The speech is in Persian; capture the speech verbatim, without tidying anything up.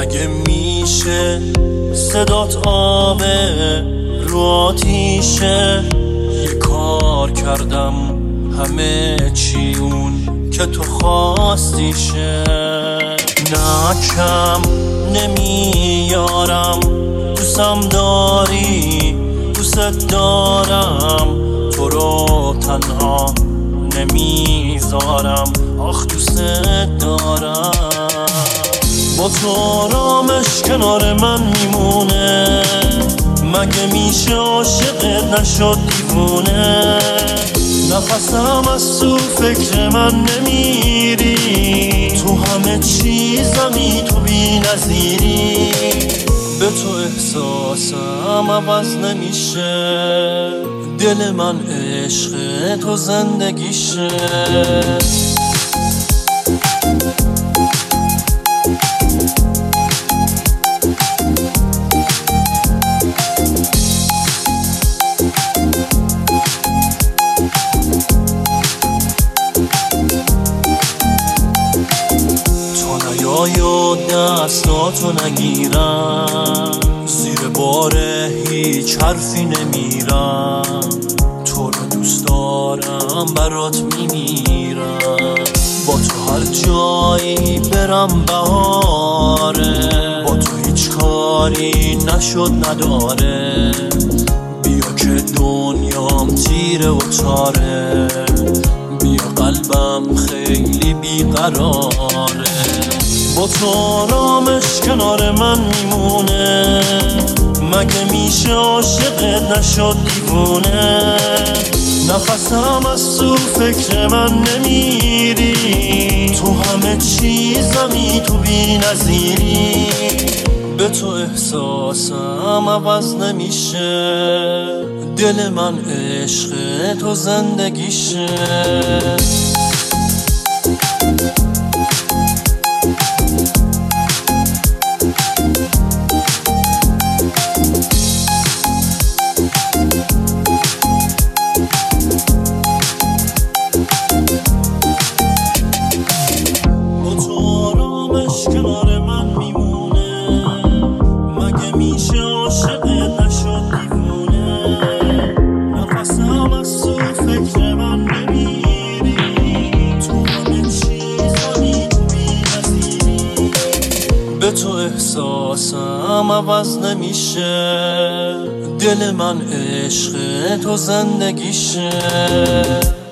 مگه میشه صدات آبه رو آتیشه؟ یه کار کردم همه چی اون که تو خواستیشه. نه کم نمیارم، دوستم داری، دوست دارم، تو رو تنها نمیذارم، آخ دوست دارم. با تو آرامش کنار من میمونه، مگه میشه عاشقت نشد دیوونه؟ نفسم از تو فکر من نمیری، تو همه چیزمی تو بی نظیری. به تو احساسم عوض نمیشه، دل من عشق تو زندگیشه. یا دستاتو نگیرم، زیر بار هیچ حرفی نمیرم. تو رو دوست دارم، برات میمیرم. با تو هر جایی برم بهاره، با تو هیچ کاری نشد نداره. بیا که دنیام تیره و تاره، بیا قلبم خیلی بیقراره. با تو آرامش کنار من میمونه، مگه میشه عاشقت نشد دیوونه؟ نفسم از تو فکر من نمیری، تو همه چیزمی تو بی نظیری. به تو احساسم عوض نمیشه، دل من عشق تو زندگیشه. کنار من میمونه، مگه میشه عاشقت نشد دیوونه؟ نفسم از تو فکر من نمیری، تو همه چیزمی تو بی نظیری. به تو احساسم عوض نمیشه، دل من عشق تو زندگیشه.